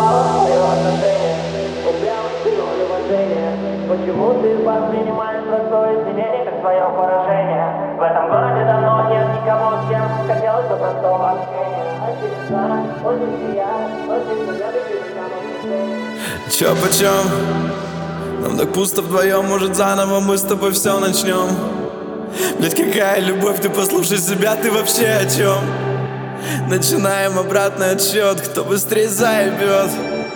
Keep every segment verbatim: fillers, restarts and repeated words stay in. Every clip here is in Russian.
заебало твое отношение, упрямость и ноль уважения. Почему ты воспринимаешь простое извинение как свое поражение? В этом городе давно нет никого, с кем хотелось бы простого общения. Очередная, очень сияет, очень приятно, чё почем? Нам так пусто вдвоем, может заново мы с тобой все начнем. Блять, какая любовь, ты послушай себя, ты вообще о чем? Начинаем обратный отсчет, кто быстрее заебет.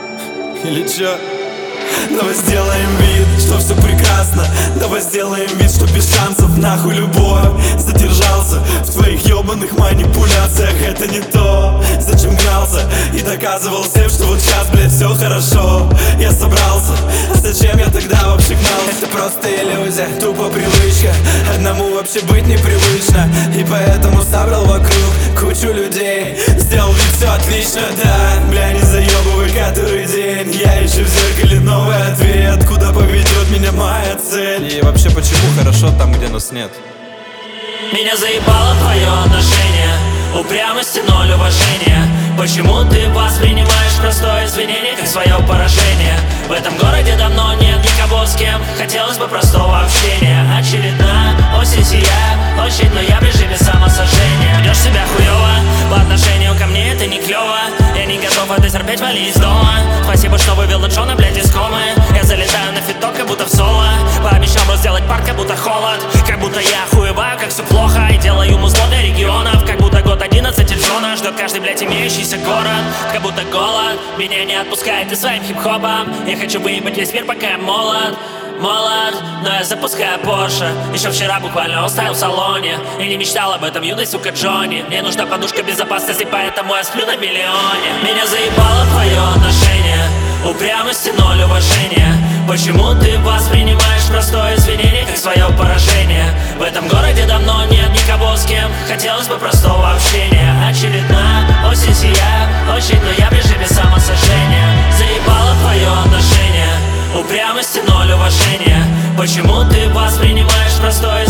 Или чё? Давай сделаем вид, что все прекрасно. Давай сделаем вид, что без шансов. Нахуй любовь, задержался в твоих ебаных манипуляциях. Это не то, зачем гнался и доказывал всем, что вот сейчас, блядь, все хорошо. Я собрался, а зачем я тогда вообще гнал? Это просто иллюзия, тупо привычка. Одному вообще быть непривычно, и поэтому собрал вокруг кучу людей. Сделал вид, все отлично, да. Бля, не заебывай который день. Я ищу в зеркале новый ответ, куда поведет меня моя цель. И вообще, почему хорошо там, где нас нет? Меня заебало твое отношение, упрямость и ноль уважения. Почему ты воспринимаешь простое извинение как свое поражение? В этом городе давно нет никого, с кем хотелось бы простого общения. Очередная осень сияет, очень, но я в режиме самосожжения. Ведешь себя хуёво, по отношению ко мне это не клёво. Я не готов это терпеть, вали из дома. Спасибо, что вывел Джона, блядь, из комы. Я залетаю на фиток, как будто в соло. Пообещал бы сделать парк, как будто холод. Как будто я хуеваю, как все плохо. И делаю музло для регионов. Как будто год одиннадцать и Джона ждет каждый, блядь, имеющийся город. Как будто голод меня не отпускает и своим хип-хопом. Я хочу выебать весь мир, пока я молод. Молод, но я запускаю Порше. Еще вчера буквально оставил в салоне. И не мечтал об этом юный, сука, Джонни. Мне нужна подушка безопасности, поэтому я сплю на миллионе. Меня заебало твое отношение, упрямость и ноль уважения. Почему ты воспринимаешь простое извинение как свое поражение? В этом городе давно нет никого, с кем хотелось бы простого общения. Очередная осень сияет, очень, но я в режиме самосожжения. Заебало твое отношение, упрямость и ноль уважения. Почему ты воспринимаешь простое